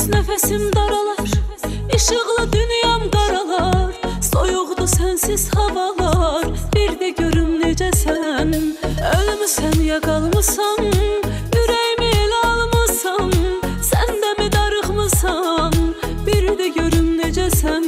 nefesim daralar, ışıklı dünyam karalar, soyuqdu sensiz havalar. Bir de görüm necəsən, ölmüsən ya qalmısan, ürəyimi elə almısan, sən də mi darıxmısan? Bir de görüm necəsən.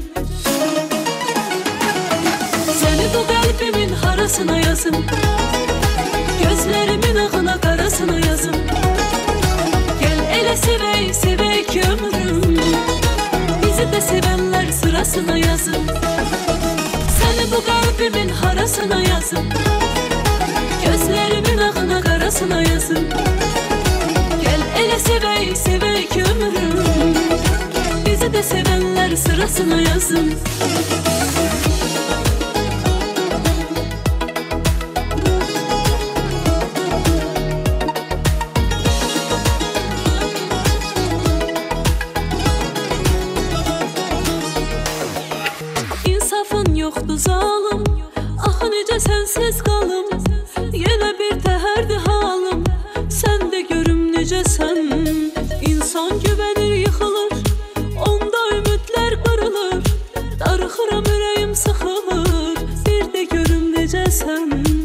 Səni bu qəlbimin harasına yazım, gözlerimin ağına qarasına yazım. Gel elə sevək, sevək ömrüm, bizi de sevenler sırasına yazın. Səni bu qəlbimin harasına yazın, gözlerimin ağına qarasına yazın. Gel elə sevək, sevək ömrüm, bizi de sevenler sırasına yazın. İnsafın yoxdur zalım, axı necə sənsiz qalım. Yenə bir təhərdir halım, sən də görüm necəsən. İnsan güvənir, yıxılır, onda ümidlər qırılır. Darıxıram, ürəyim sıxılır, bir də görüm necəsən.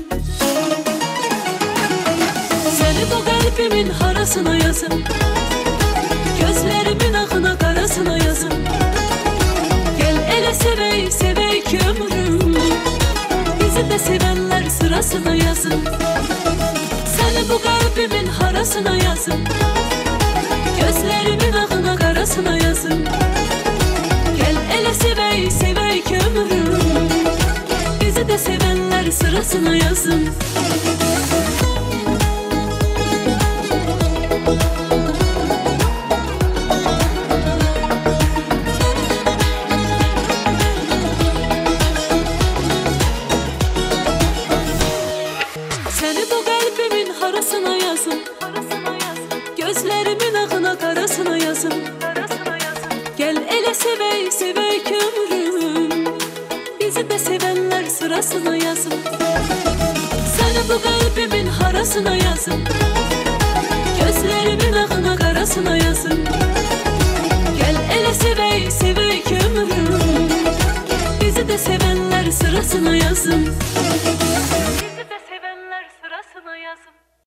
Səni bu qəlbimin harasına yazın, gözlerimin ağına qarasına yazın. Gel elə sevək, sevək ömrüm, bizi de sevenler sırasına yazın. Səni bu qəlbimin harasına yazın, gözlerimin ağına qarasına yazın. Gel elə sevək, sevək ömrüm, bizi de sevenler sırasına yazın. Səni bu qəlbimin harasına yazın, gözlerimin ağına qarasına yazın. Gel elə sevək, sevək ömrüm, bizi de sevenler sırasına yazın. Səni bu qəlbimin harasına yazın, gözlerimin ağına qarasına yazın. Gel elə sevək, sevək ömrüm, bizi de sevenler sırasına yazın.